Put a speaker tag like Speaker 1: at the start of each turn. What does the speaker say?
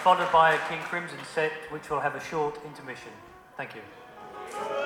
Speaker 1: followed by a King Crimson set, which will have a short intermission. Thank you.